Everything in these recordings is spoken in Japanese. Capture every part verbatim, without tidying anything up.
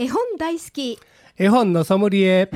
絵本大好き、 絵本のソムリエ。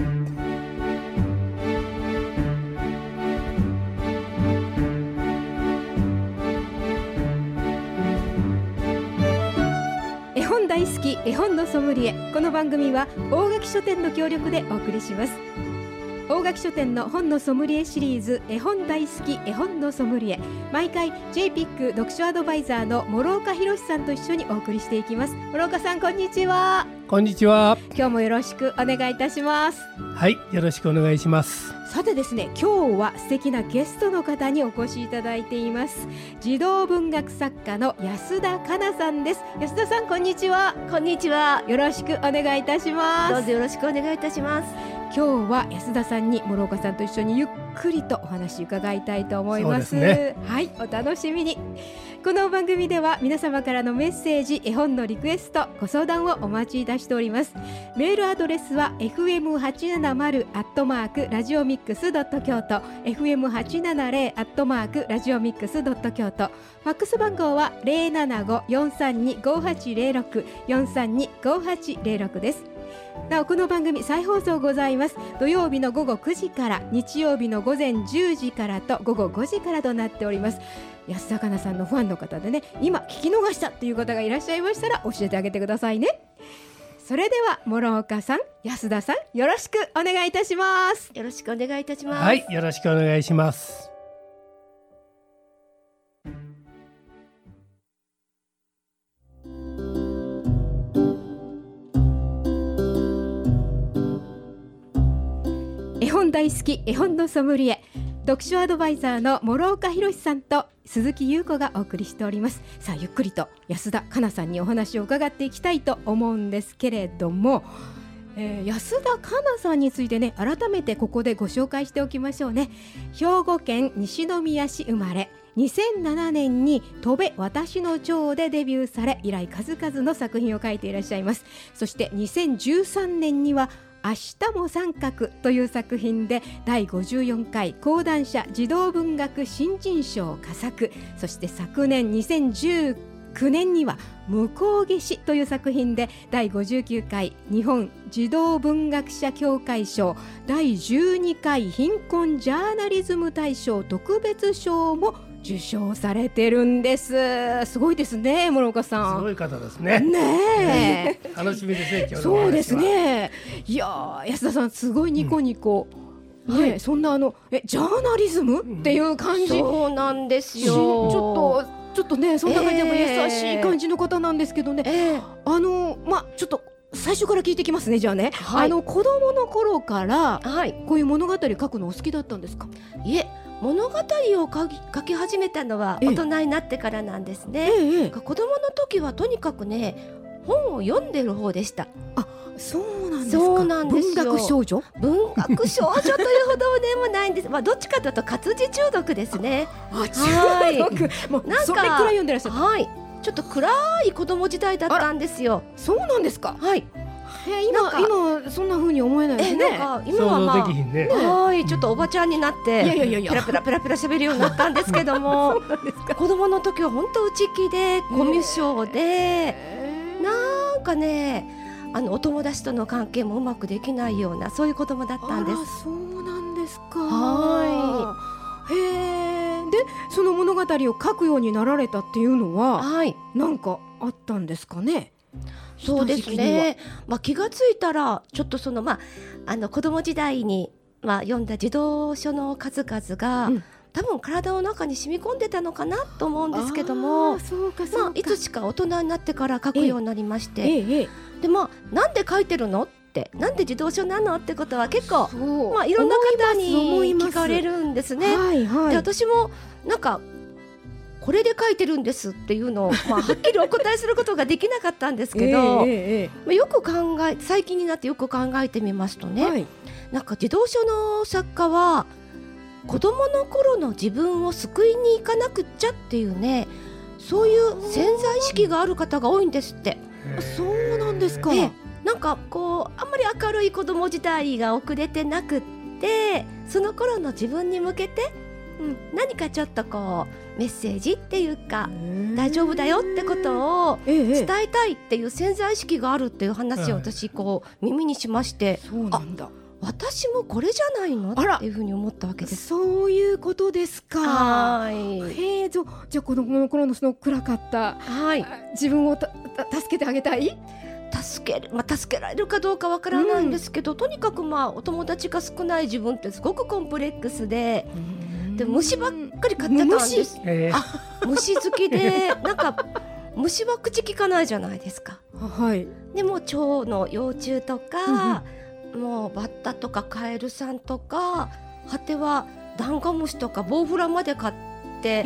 絵本大好き、絵本のソムリエ。この番組は大垣書店の協力でお送りします。大垣書店の本のソムリエシリーズ、絵本大好き絵本のソムリエ。毎回 ジェイピック 読書アドバイザーの諸岡博さんと一緒にお送りしていきます。諸岡さん、こんにちは。 こんにちは。 今日もよろしくお願いいたします。 はい、よろしくお願いします。 さてですね、今日は素敵なゲストの方にお越しいただいています。児童文学作家の安田かなさんです。安田さん、こんにちは。 こんにちは。 よろしくお願いいたします。 どうぞよろしくお願いいたします。 今日は安田さんに諸岡さんと一緒にゆっくりとお話伺いたいと思います。 そうですね。 はい、お楽しみに。この番組では皆様からのメッセージ、絵本のリクエスト、ご相談をお待ちいたしております。メールアドレスは エフエムはちななまる アットマーク ラジオミックス ドット 京都 エフエムはちななゼロ アットマーク ラジオミックス ドット 京都。ファックス番号は ゼロななご よんさんに ごはちゼロろく よんさんに ごはちゼロろく です。なお、この番組再放送ございます。土曜日の午後くじから日曜日の午前じゅうじからと午後ごじからとなっております。安田かなさんのファンの方でね、今聞き逃したっていう方がいらっしゃいましたら教えてあげてくださいね。それでは諸岡さん、安田さん、よろしくお願いいたします。 よろしくお願いいたします。 はい、よろしくお願いします。 絵本大好き、絵本のソムリエ、読書アドバイザーの諸岡博さんと鈴木優子がお送りしております。さあ、ゆっくりと安田かなさんにお話を伺っていきたいと思うんですけれども、えー、安田かなさんについてね、改めてここでご紹介しておきましょうね。兵庫県西宮市生まれ、にせんななねんに飛べ私の蝶でデビューされ、以来数々の作品を書いていらっしゃいます。そしてにせんじゅうさんねんには明日も三角という作品でだいごじゅうよんかい講談社児童文学新人賞佳作、そして昨年にせんじゅうきゅうねんには向こう岸という作品でだいごじゅうきゅうかい日本児童文学者協会賞、だいじゅうにかい貧困ジャーナリズム大賞特別賞も受賞されてるんです。すごいですね、諸岡さん。 すごい方ですね。 ねえ楽しみですね、今日のお話は。 そうですね。いや、安田さん、すごいニコニコ、うんね、はい、そんなあのえジャーナリズム、うん、っていう感じ。 そうなんですよ。 ちょっとちょっとね、そんな感じでも優しい感じの方なんですけどね、えー、あのまあちょっと最初から聞いてきますね。じゃあね、はい、あの子供の頃から、はい、こういう物語書くのお好きだったんですか？ いえ、物語を書き、書き始めたのは大人になってからなんですね。ええ、子供の時はとにかくね、本を読んでる方でした。 あ、そうなんですか。 そうなんですよ。 文学少女文学少女というほどでもないんです。まあ、どっちかというと活字中毒ですね。 あ、中毒、はい、もうなんかそれくらい読んでらっしゃった。 はい、ちょっと暗い子供時代だったんですよ。 そうなんですか。 はい。 今, 今そんな風に思えないですね。 なんか今は、まあね、 はいちょっとおばちゃんになってペラペラペラペラ喋るようになったんですけども子供の時は本当内気でコミュ障で、なんかね、あのお友達との関係もうまくできないような、そういう子供だったんです。 あら、そうなんですか。 はい。 へー。で、その物語を書くようになられたっていうのは、はい、なんかあったんですかね？ そうですね、まあ、気がついたらちょっとその、まあ、あの子供時代に、まあ、読んだ児童書の数々が、うん、多分体の中に染み込んでたのかなと思うんですけども、 そうかそうか、 まあ、いつしか大人になってから書くようになりまして、 ええええ、 で、まあ、なんで書いてるのってなんで児童書なのってことは結構、まあ、いろんな方に聞かれるんですね。 はいはい、 で、私もなんかこれで書いてるんですっていうのを、まあ、はっきりお答えすることができなかったんですけど、えーえーまあ、よく考え最近になってよく考えてみますとね、はい、なんか児童書の作家は子供の頃の自分を救いに行かなくっちゃっていうね、そういう潜在意識がある方が多いんですって。 そうなんですか。 なんかこうあんまり明るい子供時代が遅れてなくって、その頃の自分に向けてうん、何かちょっとこうメッセージっていうか大丈夫だよってことを伝えたいっていう潜在意識があるっていう話を私こう耳にしまして、 そうなんだ、 私もこれじゃないのっていうふうに思ったわけです。 そういうことですか。 はい。 へえ、じゃあ子供の頃のその暗かった、 はい、 自分をたた助けてあげたい、 助ける、まあ、助けられるかどうかわからないんですけど、うん、とにかくまあお友達が少ない自分ってすごくコンプレックスで、で虫ばっかり飼ってたんです。 虫、 あ、虫好きでなんか虫は口聞かないじゃないですか。 はい。 でも蝶の幼虫とか、うん、もうバッタとかカエルさんとか、果てはダンゴムシとかボウフラまで飼って、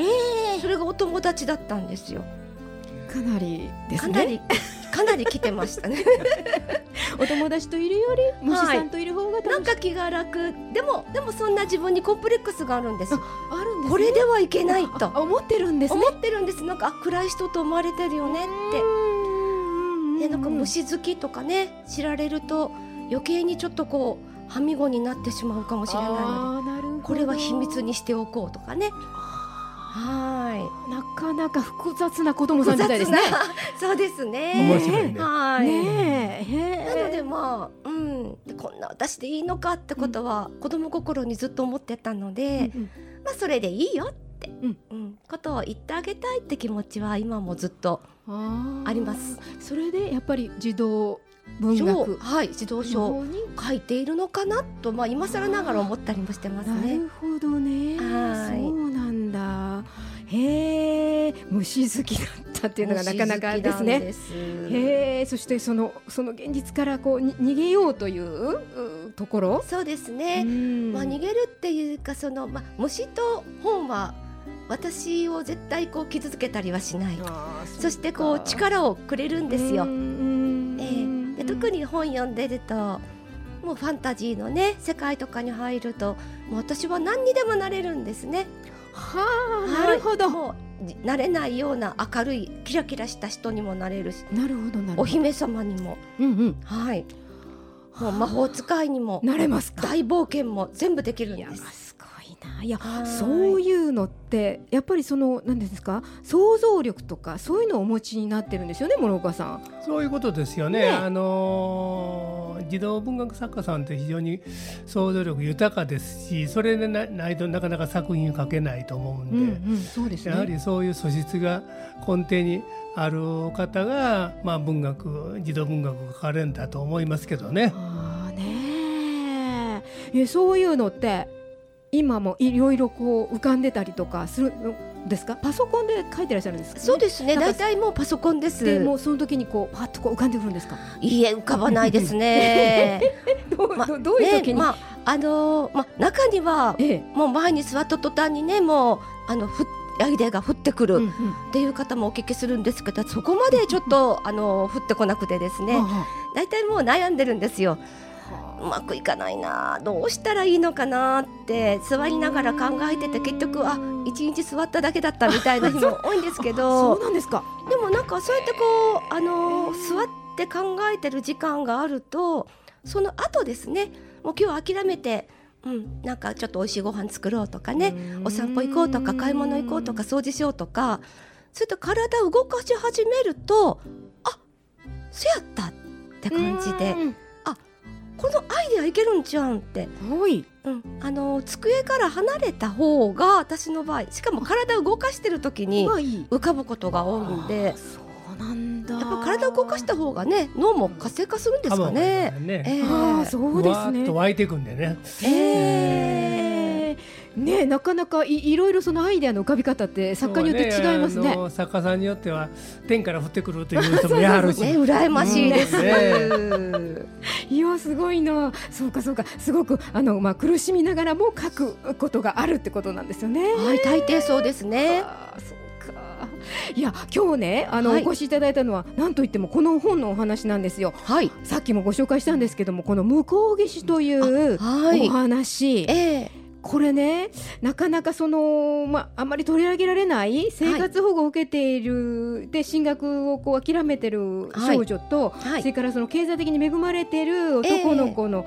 えー、それがお友達だったんですよ。 かなりですね。 かなりかなり来てましたねお友達といるより虫さんといる方が楽しい、 はい、なんか気が楽。でもでもそんな自分にコンプレックスがあるんですよ。 あ、あるんですね。 これではいけないと思ってるんですね。 思ってるんです。なんかあ、暗い人と思われてるよねって。で、なんか虫好きとかね知られると余計にちょっとこうはみごになってしまうかもしれないので、これは秘密にしておこうとかね。はい、 なかなか複雑な子供さんみたいですね。 そうですね。 面白いね。 はい。 ねえ、 なのでまあ、うん、でこんな私でいいのかってことは、うん、子供心にずっと思ってたので、うんうん、まあそれでいいよって、うんうん、ことを言ってあげたいって気持ちは今もずっとあります。 それでやっぱり児童文学、 はい、児童書に書いているのかなと、まあ、今更ながら思ったりもしてますね。 なるほどね。 はい、 そうなんだ。へえ、虫好きだったっていうのがなかなかですね。 です。 へえ、そしてそのその現実からこうに逃げようというところ。 そうですね。まあ、逃げるっていうか、その、まあ、虫と本は私を絶対こう傷つけたりはしない。そしてこう力をくれるんですよ。えーで特に本読んでると、もうファンタジーのね世界とかに入ると、もう私は何にでもなれるんですね。 はあ、なるほど。 もうなれないような明るいキラキラした人にもなれるし、 なるほどなるほど、 お姫様にも、うんうん、はい、もう魔法使いにもなれますか。 大冒険も全部できるんです。 すごいな。いや、そういうのってやっぱりその何ですか、想像力とかそういうのをお持ちになってるんですよね、諸岡さん。 そういうことですよね。ね、あのー、児童文学作家さんって非常に想像力豊かですし、それで な, ないとなかなか作品を書けないと思うんで、うんうん、そうですね、やはりそういう素質が根底にある方が、まあ、文学児童文学を書かれるんだと思いますけどね。 あねえ、そういうのって今もいろいろこう浮かんでたりとかするんですか。パソコンで書いてらっしゃるんですか、ね。 そうですね、大体もうパソコンです。 でもうその時にこうパッとこう浮かんでくるんですか。 いいえ、浮かばないですねど, う、ま、ど, どういう時に、 まああのーま、中には、ええ、もう前に座った途端にね、もうあのふアイデアが降ってくるっていう方もお聞きするんですけど、そこまでちょっとあの降ってこなくてですね、大体もう悩んでるんですよ。うまくいかないな、どうしたらいいのかなって座りながら考えてて、結局あ一日座っただけだったみたいな日も多いんですけどそうなんですか。 でもなんかそうやってこう、あのー、座って考えてる時間があると、その後ですね、もう今日は諦めて、うん、なんかちょっとおいしいご飯作ろうとかね、お散歩行こうとか買い物行こうとか掃除しようとか、それと体を動かし始めると、あ、そうやったって感じで、あ、このアイデアいけるんじゃんって、 はい、 うん、あの机から離れた方が私の場合、しかも体を動かしてる時に浮かぶことが多いんで、 そうなんだ。 やっぱ体を動かした方がね、脳も活性化するんですかね。 ね、 えー、あ、そうですね。 わーっと湧いていくんでね。 えーね、なかなか い, いろいろそのアイデアの浮かび方って作家によって違いますね。 あの作家さんによっては天から降ってくるという人もやはるし、 ね、羨ましいです、 うんね、 いやすごいな。そうかそうか、すごくあの、まあ、苦しみながらも書くことがあるってことなんですよね。 はい、大抵そうですね。 あ、そうか。いや今日ね、あの、はい、お越しいただいたのは何といってもこの本のお話なんですよ。はい、さっきもご紹介したんですけども、この向こう岸というお話、はい、えーこれね、なかなかその、まあ、あんまり取り上げられない生活保護を受けている、はい、で進学をこう諦めてる少女と、はい、それからその経済的に恵まれている男の子の、えー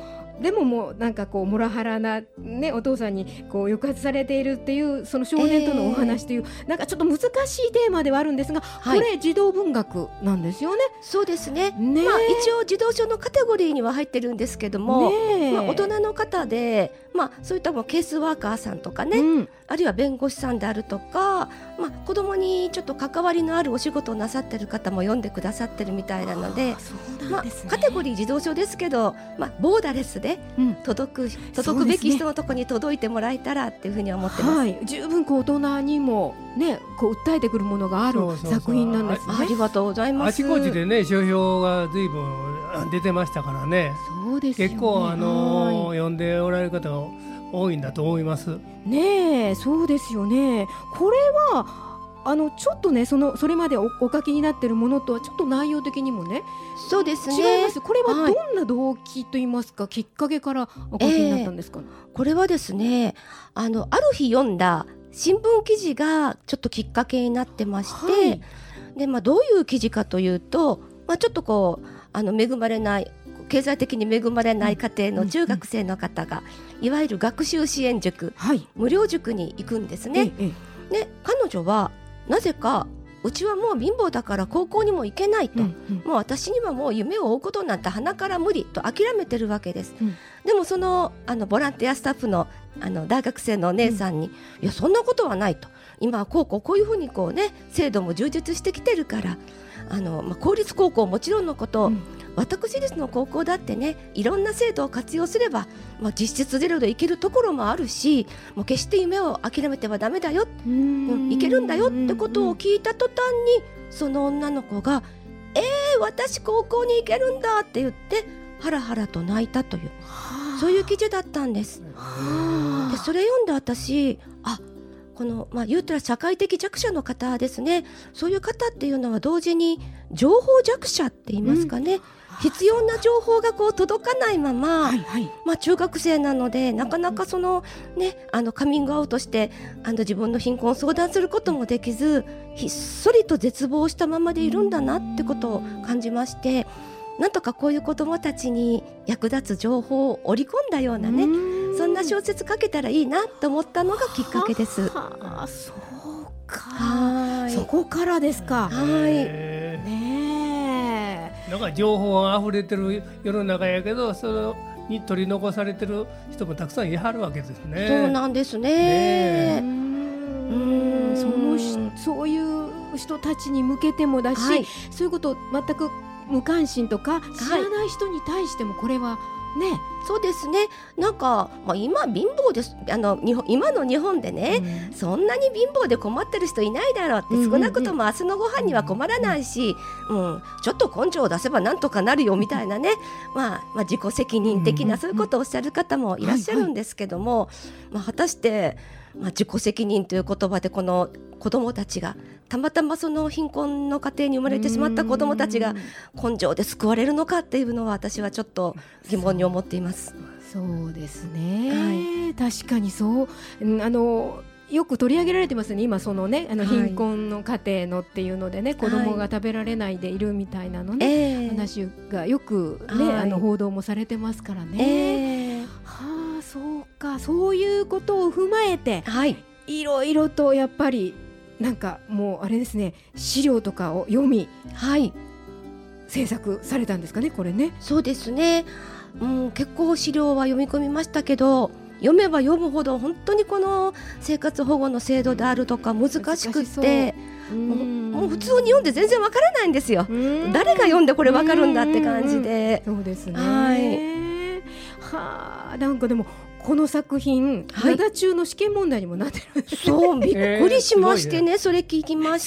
でももうなんかこうモラハラな、ね、お父さんにこう抑圧されているっていうその少年とのお話という、えー、なんかちょっと難しいテーマではあるんですが、はい、これ児童文学なんですよね。 そうですね、ね、まあ、一応児童書のカテゴリーには入ってるんですけども、ね、まあ、大人の方で、まあ、そういったもケースワーカーさんとかね、うん、あるいは弁護士さんであるとか、まあ、子供にちょっと関わりのあるお仕事をなさってる方も読んでくださってるみたいなので、まあ、カテゴリー児童書ですけど、まあ、ボーダーレスで届く、うん、届くべき人のところに届いてもらえたらっていうふうに思ってます、はい、 十分こう大人にも、ね、こう訴えてくるものがある作品なんですね。 あ, ありがとうございます。 あちこちでね書評が随分出てましたからね。 そうですよね、 結構あの読んでおられる方が多いんだと思いますね。え、そうですよね。これはあのちょっとね そ, のそれまで お, お書きになっているものとはちょっと内容的にもね、 そうですね、 違います。これはどんな動機といいますか、はい、きっかけからお書きになったんですか。えー、これはですね、あのある日読んだ新聞記事がちょっときっかけになってまして、はい、でまあ、どういう記事かというと、まあ、ちょっとこうあの恵まれない経済的に恵まれない家庭の中学生の方が、いわゆる学習支援塾、はい、無料塾に行くんですね。ええ、で彼女はなぜかうちはもう貧乏だから高校にも行けないと、うんうん、もう私にはもう夢を追うことなんて鼻から無理と諦めてるわけです、うん、でもその、あのボランティアスタッフ の, あの大学生のお姉さんに、うん、いやそんなことはないと、今は高校こういうふうにこう、ね、制度も充実してきてるからあの、まあ、公立高校もちろんのこと、うん、私立の高校だってねいろんな制度を活用すれば、まあ、実質ゼロでいけるところもあるし、もう決して夢を諦めてはダメだよ、うん、いけるんだよってことを聞いた途端にその女の子がえー、私高校に行けるんだって言ってハラハラと泣いたという、そういう記事だったんです。でそれ読んで私あこの、まあ、言うたら社会的弱者の方ですね、そういう方っていうのは同時に情報弱者って言いますかね、うん、必要な情報がこう届かないまま、はいはい、まあ、中学生なのでなかなかその、ね、あのカミングアウトしてあの自分の貧困を相談することもできず、ひっそりと絶望したままでいるんだなってことを感じまして、なんとかこういう子どもたちに役立つ情報を織り込んだようなね、そんな小説書けたらいいなと思ったのがきっかけです。 ははそうか、はい、そこからですか。 はい、 ねえ、なんか情報が溢れてる世の中やけど、それに取り残されてる人もたくさんいはるわけですね。 そうなんですね。うーん、そのそういう人たちに向けてもだし、はい、そういうこと全く無関心とか知らない人に対してもこれはね、はい、 そうですね。なんか、まあ、今貧乏ですあの日本今の日本でね、うん、そんなに貧乏で困ってる人いないだろうって、うんうんうん、少なくとも明日のご飯には困らないし、うんうん、ちょっと根性を出せばなんとかなるよみたいなね、まあ、まあ自己責任的なそういうことをおっしゃる方もいらっしゃるんですけども、はいはい、まあ、果たして、まあ、自己責任という言葉でこの子どもたちがたまたまその貧困の家庭に生まれてしまった子どもたちが根性で救われるのかっていうのは私はちょっと疑問に思っています。 そう、そうですね、はい、確かにそう、あのよく取り上げられてますね今そのね、あの貧困の家庭のっていうのでね、はい、子供が食べられないでいるみたいなのね、えー、話がよく、ね、はい、あの報道もされてますからね、えー、はあ、そうか、そういうことを踏まえて、はい、いろいろとやっぱりなんかもうあれですね、資料とかを読み、はい、制作されたんですかねこれね。 そうですね、うん、結構資料は読み込みましたけど、読めば読むほど本当にこの生活保護の制度であるとか難しくって、うもう、もう普通に読んで全然わからないんですよ。誰が読んでこれわかるんだって感じで。 そうですね、はい、はあ、なんかでもこの作品、はい、灘中の試験問題にもなってるんです、ね、 そう、びっくりしましてね、えー、それ聞きまして、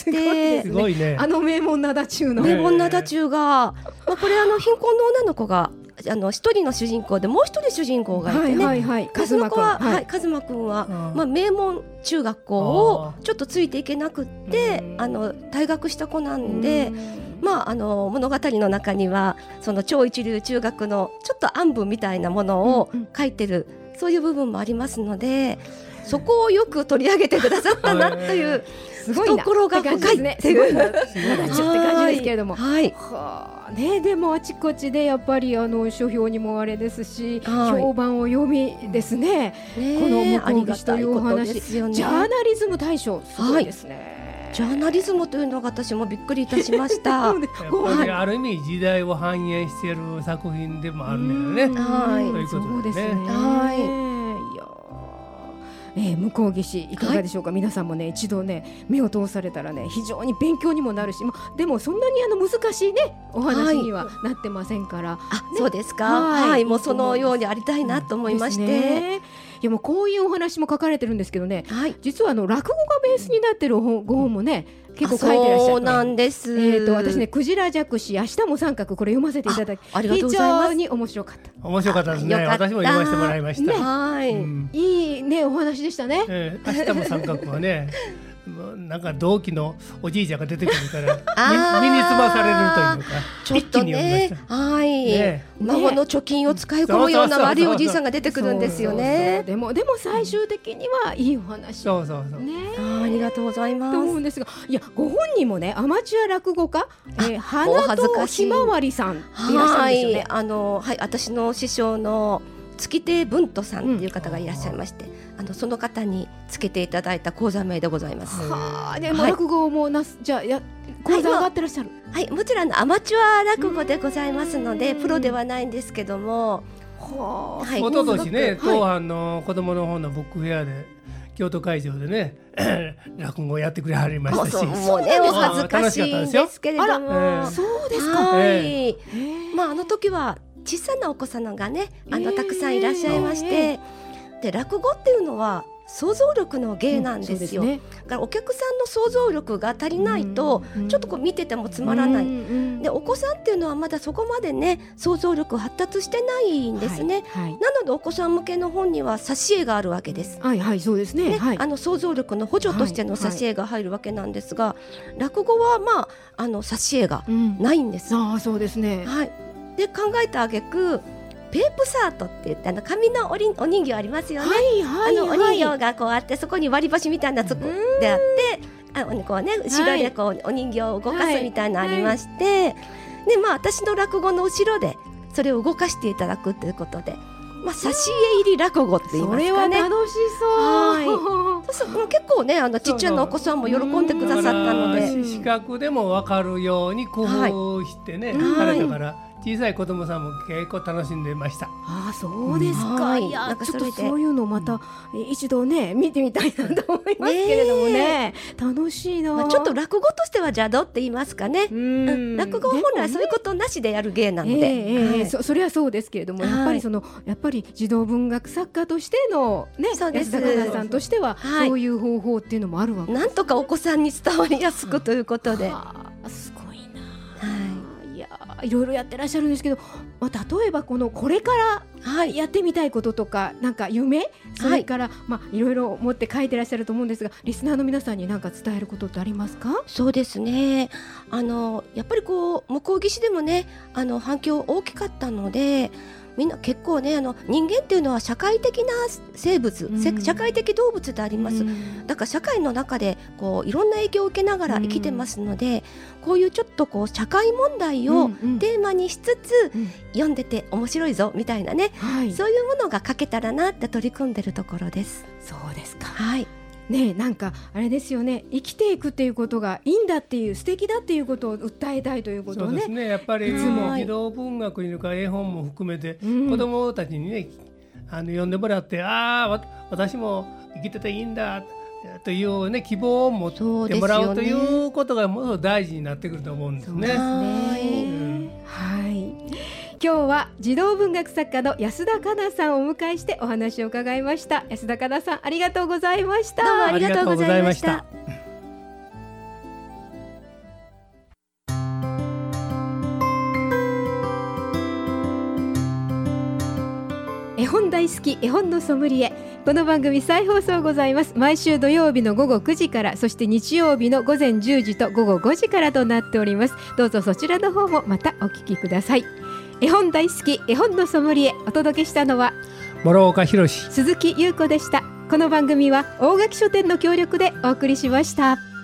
すごいね、 あの名門灘中の名門灘中が、まあ、これあの貧困の女の子があの一人の主人公でもう一人主人公がいてね、はいはいはい、カズマ君は、はいはい、カズマ君は、まあ、名門中学校をちょっとついていけなくってあの退学した子なんで、まあ、あの物語の中にはその超一流中学のちょっと暗部みたいなものを書いてる、うんうん、そういう部分もありますので、そこをよく取り上げてくださったなという懐が深いっていうすごいなって感じですけれども、 はい、 はね、でもあちこちでやっぱりあの書評にもあれですし、はい、評判を読みですね、ねこの向こう岸というお話、ね、ジャーナリズム大賞すごいですね、 はい、ジャーナリズムというのが私もびっくりいたしましたやっぱりある意味時代を反映している作品でもあるんだよね。 はい、 そういうことですね。 はいえー、向こう岸いかがでしょうか、はい、皆さんもね一度ね目を通されたらね非常に勉強にもなるし、ま、でもそんなにあの難しいねお話にはなってませんから、はいあね、そうですか、はいはい、もうそのようにありたいなと思いまして、ね、 いやもうこういうお話も書かれてるんですけどね、 はい、 実はあの落語がベースになってるご本もね結構書いてらっしゃって、 そうなんです、 えー、と私ねクジラ弱視明日も三角これ読ませていただきありがとうございます。 非常に面白かった面白かったですね。私も読ませてもらいました、 ねはいうん、いいねお話でしたね、 えー、明日も三角はねなんか同期のおじいちゃんが出てくるから身につまされるというかちょっとね、はい、ね、孫の貯金を使い込むような悪いおじいさんが出てくるんですよね。 でもでも最終的にはいいお話、 そうそうそう、 ね、 あ, ありがとうございますと思うんですが、いやご本人もねアマチュア落語家、えー、花とひまわりさんいらっしゃるんですよね。 はいあのはい、私の師匠の月亭文斗さんっていう方がいらっしゃいまして、うん、あのその方につけていただいた講座名でございます。 はあ、でも落語もなす、はい、じゃあや講座上がってらっしゃる、 はい、はい、もちろんアマチュア落語でございますのでプロではないんですけども、 はあ、はい、おととしね当藩の子どもの方のブックフェアで京都会場でね落語をやってくれはりましたし、 もうねお恥ずかしいんですけれども、 えー、そうですか、 はい、 えー、まあ、あの時は小さなお子様がねあのたくさんいらっしゃいまして、えー、で落語っていうのは想像力の芸なんですよ、うん、ですね、だからお客さんの想像力が足りないと、うん、ちょっとこう見ててもつまらない、うん、でお子さんっていうのはまだそこまでね想像力発達してないんですね、はいはい、なのでお子さん向けの本には挿絵があるわけです、 はいはい、そうですね、 ね、 はい、 あの想像力の補助としての挿絵が入るわけなんですが、はいはい、落語はまああの挿絵がないんです、 うん、あそうですね、 はい、で考えた挙句ペープサートって言ってあの紙のおりお人形ありますよね、はいはいはい、あのお人形がこうあってそこに割り箸みたいなつくであってあこう、ね、後ろでこう、はい、お人形を動かすみたいなのありまして、はいはい、でまあ、私の落語の後ろでそれを動かしていただくということで、まあ、挿絵入り落語って言いますかね。 それは楽しそう、 はい、そう結構ねあのちっちゃなお子さんも喜んでくださったので、 視覚でも分かるように工夫してね、はい、だから小さい子供さんも結構楽しんでました。 ああそうですか、はい、いやちょっとそういうのまた、うん、一度ね見てみたいなと思いますけれどもね、楽しいな、 まあ、ちょっと落語としては邪道って言いますかね、うん、落語は本来そういうことなしでやる芸なので、ねえーはい、そ, それはそうですけれども、はい、やっぱりそのやっぱり児童文学作家としての、ね、安田香奈さんとしては、はい、そういう方法っていうのもあるわけです。 なんとかお子さんに伝わりやすくということで、 はあ、すごいな、はいいろいろやってらっしゃるんですけど、まあ、例えばこのこれからやってみたいこととか、はい、なんか夢それから、はいまあ、いろいろ持って書いてらっしゃると思うんですが、リスナーの皆さんに何か伝えることってありますか？ そうですね、あのやっぱりこう向こう岸でもねあの反響大きかったので、みんな結構ねあの人間っていうのは社会的な生物、うん、社会的動物であります、うん、だから社会の中でこういろんな影響を受けながら生きてますので、うん、こういうちょっとこう社会問題をテーマにしつつ、うんうん、読んでて面白いぞみたいなね、はい、そういうものが書けたらなって取り組んでるところです。 そうですか、 はいね、なんかあれですよね、生きていくっていうことがいいんだっていう素敵だっていうことを訴えたいということをね。 そうですね、やっぱりいつも児童文学にか絵本も含めて、うん、子どもたちにねあの読んでもらって、ああ私も生きてていいんだという、ね、希望を持ってもらう、ね、ということがもっと大事になってくると思うんですね。 そうですね、うん、はい。今日は児童文学作家の安田香奈さんをお迎えしてお話を伺いました。安田香奈さんありがとうございました。 どうもありがとうございました。 絵本大好き絵本のソムリエ、この番組再放送ございます。毎週土曜日の午後くじから、そして日曜日の午前じゅうじと午後ごじからとなっております。どうぞそちらの方もまたお聞きください。絵本大好き絵本のソムリエ、お届けしたのは諸岡博、 鈴木優子でした。この番組は大垣書店の協力でお送りしました。